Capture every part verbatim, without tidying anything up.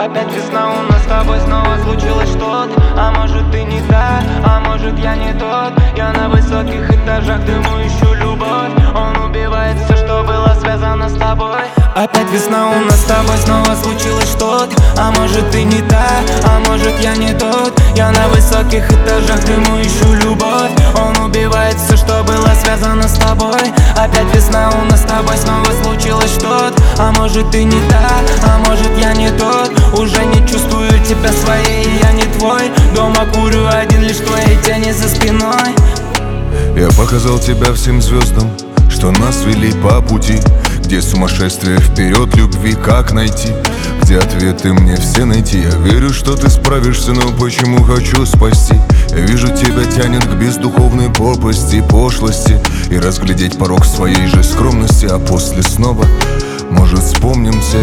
Опять весна, у нас с тобой снова случилось что-то. А может ты не та, а может я не тот. Я на высоких этажах дыму, ищу любовь. Он убивает все, что было связано с тобой. Опять весна, у нас с тобой снова случилось что-то. А может ты не та, а может я не тот. Я на высоких этажах дыму, ищу любовь. Он убивает все, что было связано с тобой. Опять весна, у нас с тобой снова случилось что-то. А может ты не та, а может я не тот. Уже не чувствую тебя своей, я не твой. Дома курю один, лишь твои тени за спиной. Я показал тебя всем звездам, что нас вели по пути, где сумасшествие вперед, любви как найти, где ответы мне все найти. Я верю, что ты справишься, но почему хочу спасти. Я вижу, тебя тянет к бездуховной пропасти, пошлости, и разглядеть порог своей же скромности. А после снова, может, вспомнимся,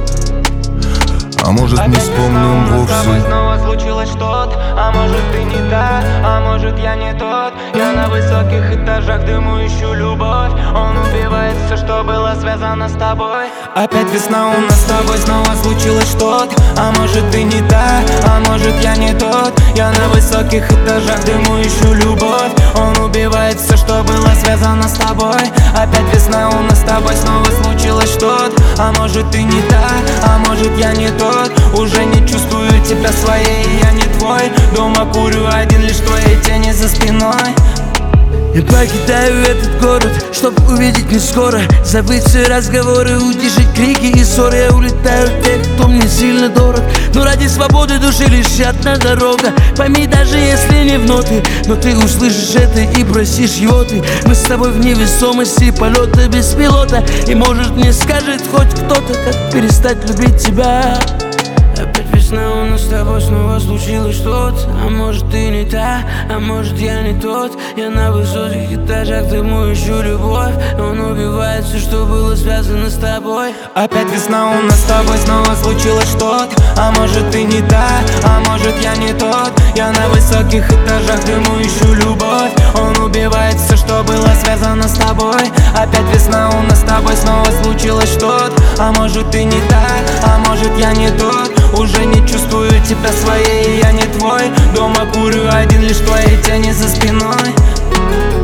а может опять не вспомним весна, вовсе. с тобой снова случилось что-то. А может ты не та, а может я не тот. Я на высоких этажах дыму, ищу любовь. Он убивает все, что было связано с тобой. Опять весна, у нас с тобой снова случилось что-то. А может ты не та, а может я не тот. Я на высоких этажах дыму, ищу любовь. Он убивает все, что было связано с тобой. Опять весна, у нас с тобой снова случилось что-то. А может ты не та, а может я не тот. Уже не чувствую тебя своей, я не твой. Дома курю один, лишь твои тени за спиной. Я покидаю этот город, чтоб увидеть не скоро. Забыть все разговоры, утешить крики и ссоры. Я улетаю от тех, кто мне сильно дорог. Но ради свободы души лишь одна дорога. Пойми, даже если не в ноты, но ты услышишь это и бросишь его ты. Мы с тобой в невесомости полета без пилота. И может мне скажет хоть кто-то, как перестать любить тебя. Опять весна, у нас с тобой снова случилось что-то. А может ты не та, а может я не тот. Я на высоких этажах дыму, ищу любовь. Он убивает все, что было связано с тобой. Опять весна, у нас с тобой снова случилось что-то. А может ты не та, а может я не тот. Я на высоких этажах дыму, ищу любовь. Он убивает все, что было связано с тобой. Опять весна, у нас с тобой снова случилось что-то. А может ты не та, а может я не тот. Уже не чувствую тебя своей, я не твой. Дома курю один, лишь твои тени за спиной.